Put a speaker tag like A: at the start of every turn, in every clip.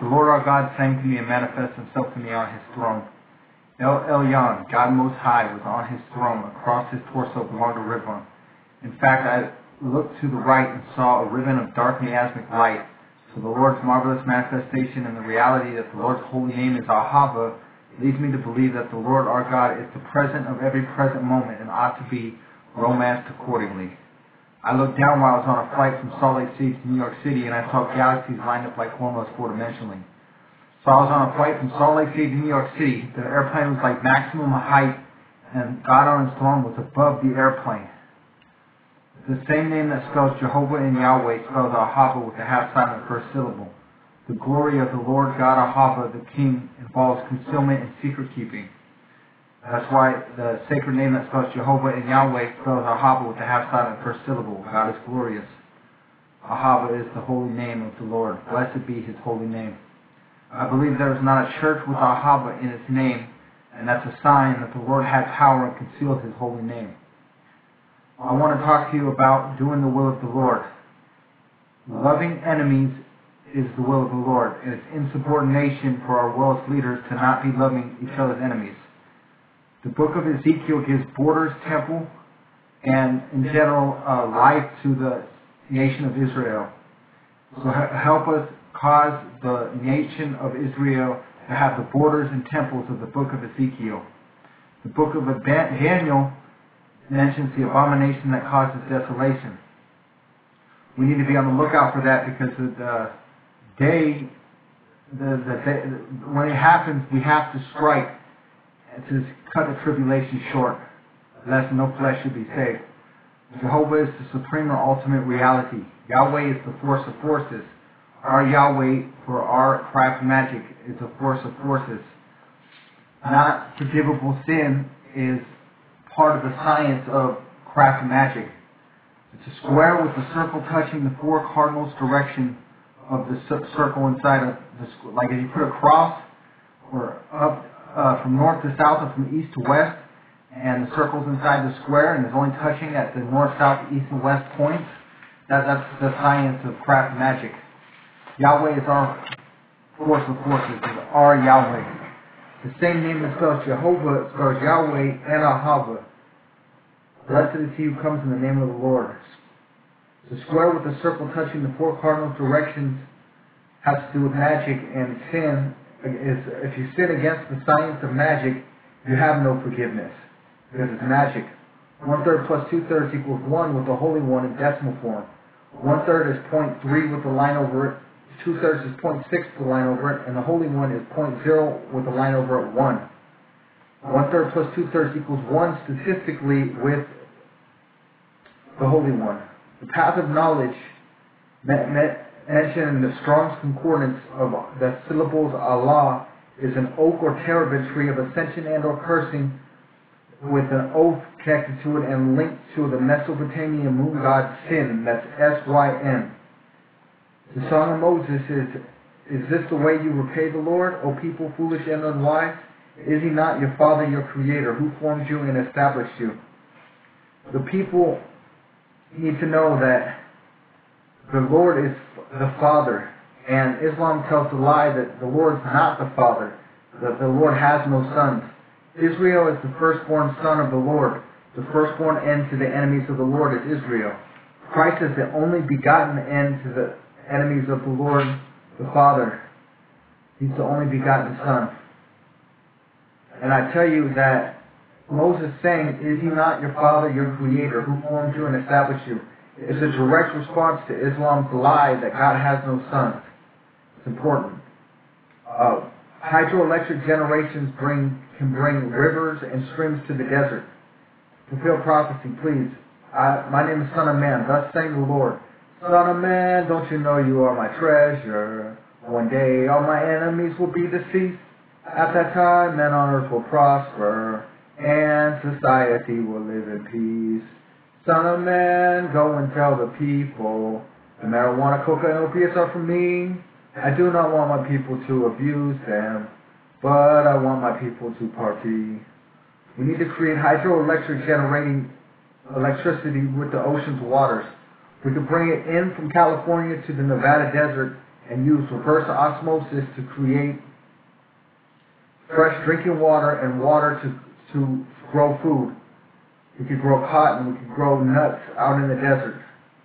A: The Lord our God sang to me and manifested himself to me on his throne. El Elyon, God Most High, was on his throne. Across his torso belonged a ribbon. In fact, I looked to the right and saw a ribbon of dark miasmic light. So the Lord's marvelous manifestation and the reality that the Lord's holy name is Ahava leads me to believe that the Lord our God is the present of every present moment and ought to be romanced accordingly. I looked down while I was on a flight from Salt Lake City to New York City, and I saw galaxies lined up like cornrows four-dimensionally. So I was on a flight from Salt Lake City to New York City. The airplane was like maximum height, and God on his throne was above the airplane. The same name that spells Jehovah in Yahweh spells Ahava with a half-silent first syllable. The glory of the Lord God Ahava, the King, involves concealment and secret-keeping. That's why the sacred name that spells Jehovah in Yahweh spells Ahava with a half-silent first syllable. God is glorious. Ahava is the holy name of the Lord. Blessed be his holy name. I believe there is not a church with Ahava in its name, and that's a sign that the Lord had power and concealed his holy name. I want to talk to you about doing the will of the Lord. Loving enemies is the will of the Lord, and it's insubordination for our world's leaders to not be loving each other's enemies. The book of Ezekiel gives borders, temple, and in general life to the nation of Israel. So help us cause the nation of Israel to have the borders and temples of the book of Ezekiel. The book of Daniel mentions the abomination that causes desolation. We need to be on the lookout for that because the day, when it happens, we have to strike to cut the tribulation short, lest no flesh should be saved. Jehovah is the supreme or ultimate reality. Yahweh is the force of forces. Our Yahweh for our craft magic is a force of forces. Not forgivable sin is part of the science of craft magic. It's a square with the circle touching the four cardinals direction of the circle inside of the, like if you put a cross or up from north to south or from east to west, and the circle's inside the square and is only touching at the north, south, east, and west points. That's the science of craft magic. Yahweh is our force of forces, is our Yahweh. The same name that spells Jehovah spells Yahweh and Ahava. Blessed is he who comes in the name of the Lord. The square with the circle touching the four cardinal directions has to do with magic, and sin is, if you sin against the science of magic, you have no forgiveness, because it's magic. 1/3 plus 2/3 equals 1 with the Holy One in decimal form. 1/3 is 0.3 with the line over it. 2/3 is 0.6 with the line over it, and the Holy One is 0.0 with the line over it 1. 1/3 plus 2/3 equals 1 statistically with the Holy One. The path of knowledge mentioned in the Strong's Concordance of the syllables Allah is an oak or terebinth tree of ascension and or cursing with an oath connected to it and linked to the Mesopotamian moon god Sin. That's S-Y-N. The Song of Moses is this the way you repay the Lord, O people foolish and unwise? Is he not your Father, your Creator, who formed you and established you? The people need to know that the Lord is the Father, and Islam tells the lie that the Lord's not the Father, that the Lord has no sons. Israel is the firstborn son of the Lord. The firstborn end to the enemies of the Lord is Israel. Christ is the only begotten end to the enemies of the Lord, the Father. He's the only begotten Son. And I tell you that Moses saying, is he not your Father, your Creator, who formed you and established you? It's a direct response to Islam's lie that God has no sons. It's important. Hydroelectric generations can bring rivers and streams to the desert. Fulfill prophecy, please. My name is Son of Man. Thus saying the Lord. Son of man, don't you know you are my treasure? One day all my enemies will be deceased. At that time, men on earth will prosper, and society will live in peace. Son of man, go and tell the people, the marijuana, coca, and opiates are for me. I do not want my people to abuse them, but I want my people to party. We need to create hydroelectric generating electricity with the ocean's waters. We could bring it in from California to the Nevada desert and use reverse osmosis to create fresh drinking water and water to grow food. We could grow cotton, we could grow nuts out in the desert.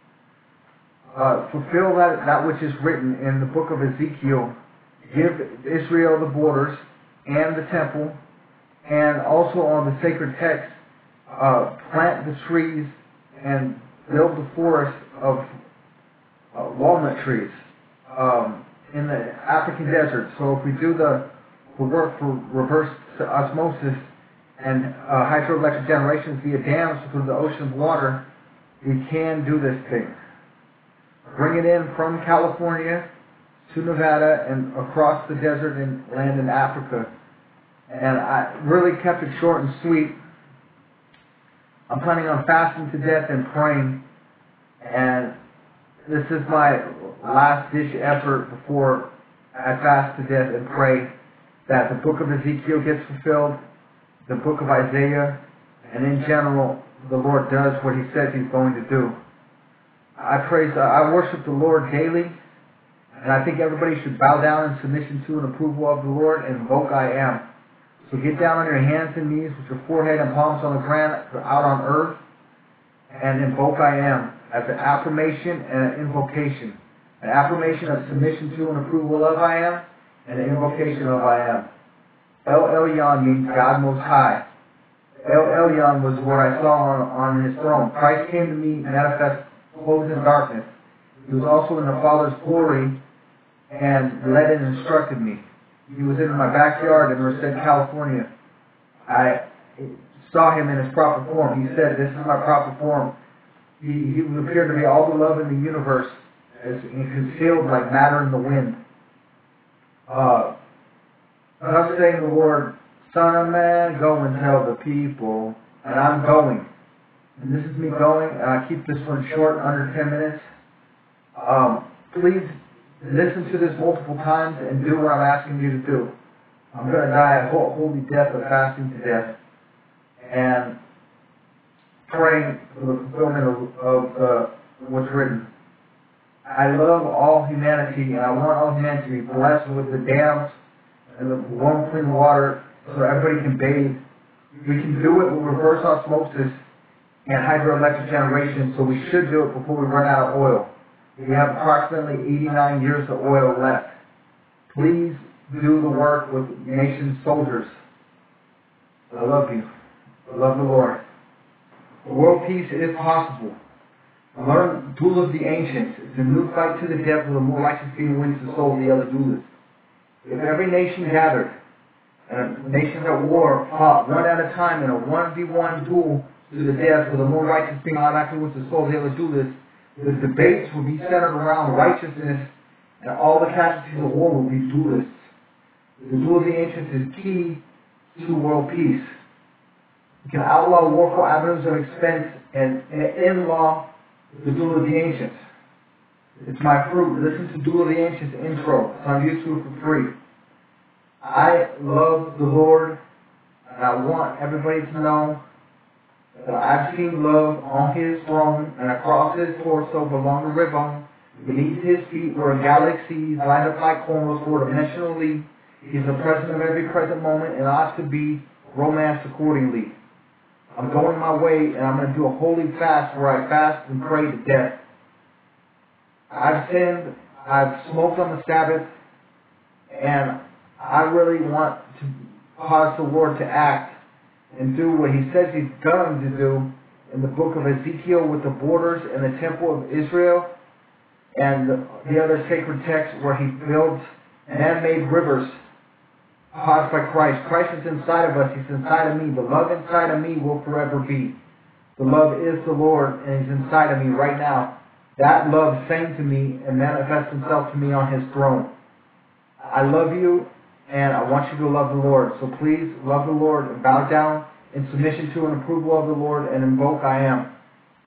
A: Fulfill that which is written in the book of Ezekiel. Give Israel the borders and the temple, and also on the sacred text, plant the trees and build the forest of walnut trees in the African desert. So if we do the work for reverse osmosis and hydroelectric generations via dams through the ocean's water, we can do this thing. Bring it in from California to Nevada and across the desert and land in Africa. And I really kept it short and sweet. I'm planning on fasting to death and praying. And this is my last ditch effort before I fast to death and pray that the book of Ezekiel gets fulfilled, the book of Isaiah, and in general, the Lord does what He says He's going to do. I worship the Lord daily, and I think everybody should bow down in submission to and approval of the Lord and invoke I am. So get down on your hands and knees with your forehead and palms on the ground out on earth and invoke I am as an affirmation and an invocation. An affirmation of submission to and approval of I am, and an invocation of I am. El Elyon means God Most High. El Elyon was what I saw on His throne. Christ came to me manifest clothed in darkness. He was also in the Father's glory and led and instructed me. He was in my backyard in Merced, California. I saw Him in His proper form. He said, "This is my proper form." He appeared to be all the love in the universe, as concealed like matter in the wind. I'm saying the Lord, "Son of man, go and tell the people," and I'm going. And this is me going, and I keep this one short, under 10 minutes. Please listen to this multiple times and do what I'm asking you to do. I'm going to die a holy death of fasting to death and praying for the fulfillment of what's written. I love all humanity, and I want all humanity to be blessed with the dams and the warm, clean water so everybody can bathe. We can do it with reverse osmosis and hydroelectric generation, so we should do it before we run out of oil. We have approximately 89 years of oil left. Please do the work with nation's soldiers. I love you. I love the Lord. World peace is possible. Learn Duel of the Ancients. It's a new fight to the death with a more righteous being wins the soul of the other duelists. If every nation gathered, and nations at war fought one at a time in a 1v1 duel to the death with a more righteous being automatically wins the soul of the other duelists, the debates will be centered around righteousness, and all the casualties of war will be duelists. The Duel of the Ancients is key to world peace. You can outlaw warful avenues of expense and in law the Duel of the Ancients. It's my fruit. Listen to Duel of the Ancients intro. It's on YouTube for free. I love the Lord, and I want everybody to know that I've seen love on His throne and across His torso along the ribbon. Beneath His feet were galaxies lined up like corners four-dimensionally. He's the present of every present moment and ought to be romanced accordingly. I'm going my way, and I'm going to do a holy fast where I fast and pray to death. I've sinned, I've smoked on the Sabbath, and I really want to cause the Lord to act and do what He says He's going to do in the book of Ezekiel with the borders and the temple of Israel and the other sacred texts where He builds man-made rivers caused by Christ. Christ is inside of us. He's inside of me. The love inside of me will forever be. The love is the Lord, and He's inside of me right now. That love sang to me and manifests Himself to me on His throne. I love you, and I want you to love the Lord. So please love the Lord and bow down in submission to and approval of the Lord and invoke I am.